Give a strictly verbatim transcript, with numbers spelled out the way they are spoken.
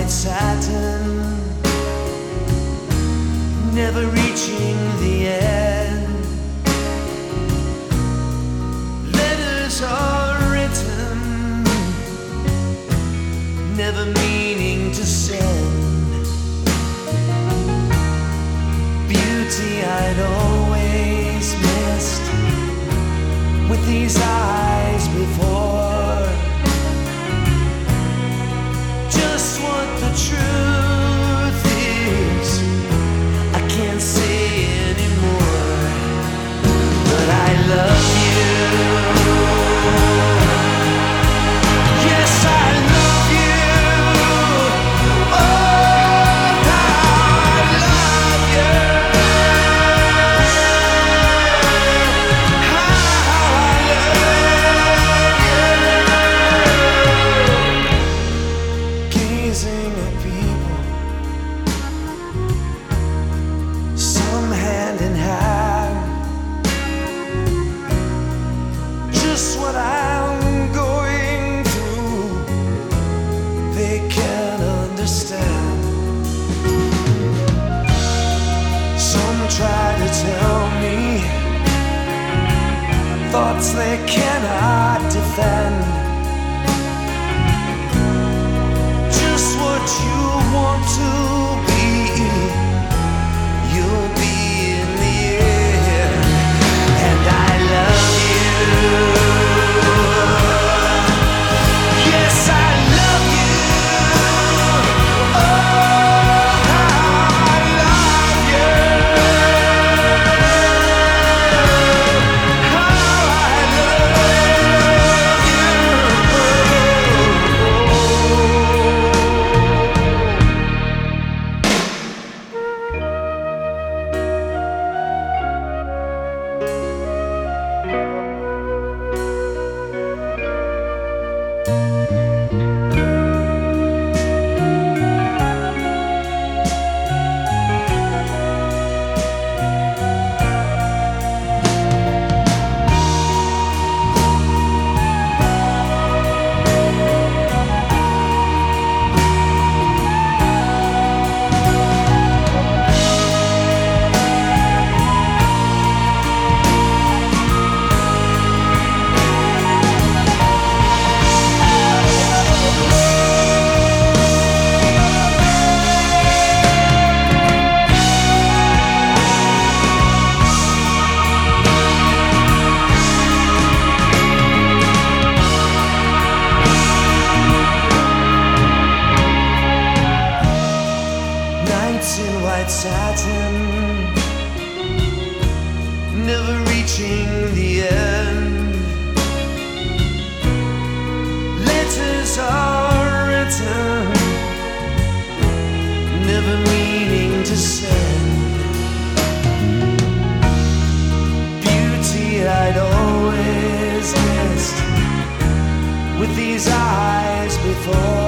white satin, never reaching the end. Letters are written, never meaning to send. Beauty I'd always missed with these eyes before. Just what the truth is, I can't say anymore. But I love you. Yes, I love you. Oh, I love you. How I love you. Gazing at people, some hand in hand. Just what I'm going through, they can't understand. Some try to tell me thoughts they cannot defend. Just what you want to be, you'll be in the end. And I love you. Yes, I love you. Oh, I love you. How I love you. Nights in white satin, never reaching the end. Letters are written, never meaning to send. Beauty I'd always missed with these eyes before.